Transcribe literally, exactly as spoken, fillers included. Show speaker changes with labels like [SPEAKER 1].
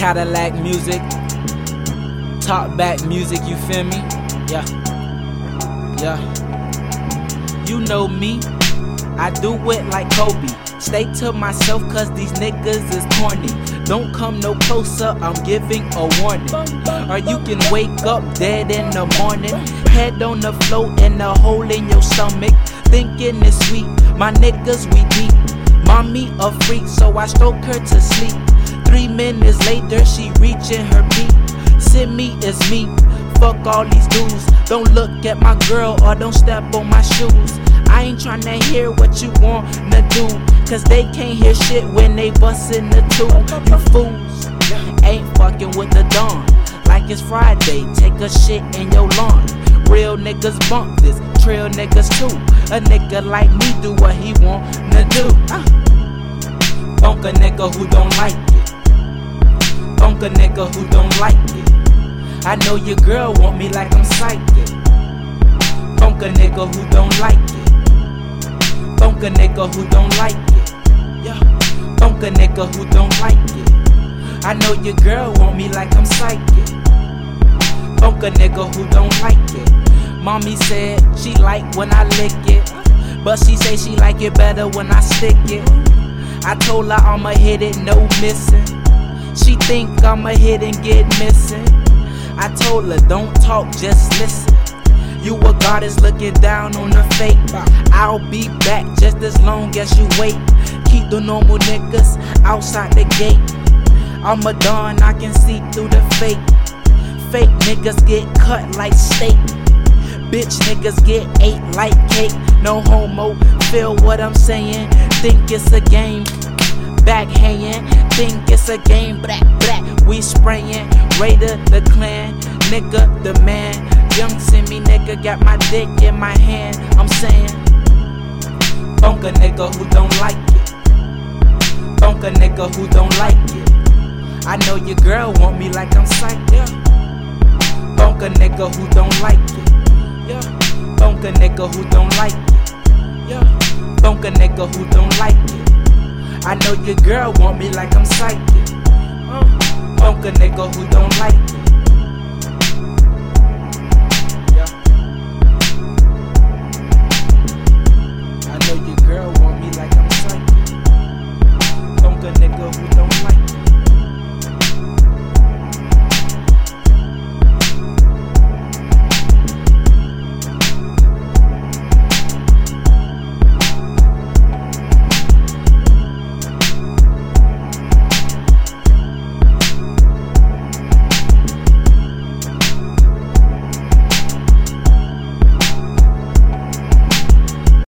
[SPEAKER 1] Cadillac music, top back music, you feel me? Yeah, yeah. You know me, I do it like Kobe. Stay to myself cause these niggas is corny. Don't come no closer, I'm giving a warning. Or you can wake up dead in the morning. Head on the float and a hole in your stomach. Thinking it's sweet, my niggas we deep. Mommy a freak, so I stroke her to sleep. Three minutes later, she reaching her peak. Send me is me, fuck all these dudes. Don't look at my girl or don't step on my shoes. I ain't tryna hear what you wanna do, cause they can't hear shit when they bustin' the tube. You fools ain't fucking with the dawn. Like it's Friday, take a shit in your lawn. Real niggas bump this, trail niggas too. A nigga like me do what he wanna do. uh. Bunk a nigga who don't like it. Bunk a nigga who don't like it. I know your girl want me like I'm psychic. Bunk a nigga who don't like it. Bunk a nigga who don't like it. Yeah. Bunk a nigga who don't like it. I know your girl want me like I'm psychic. Bunk a nigga who don't like it. Mommy said she like when I lick it, but she say she like it better when I stick it. I told her I'ma hit it, no missing. She think I'ma hit and get missing. I told her don't talk, just listen. You a goddess looking down on the fake. I'll be back just as long as you wait. Keep the normal niggas outside the gate. I'm a don, I can see through the fake. Fake niggas get cut like steak. Bitch niggas get ate like cake. No homo, feel what I'm saying. Think it's a game, backhand. Think it's a game, black, black. We sprayin', Raider the clan, nigga the man. Young Simi nigga got my dick in my hand. I'm saying, bunk a nigga who don't like it. Bunk a nigga who don't like it. I know your girl want me like I'm psyched. Yeah. Bunk a nigga who don't like it. Yeah. Bunk a nigga who don't like it. Yeah. Bunk a nigga who don't like it. I know your girl want me like I'm psychic. Uh. Bunk a nigga who don't like it. Yeah. I know your girl want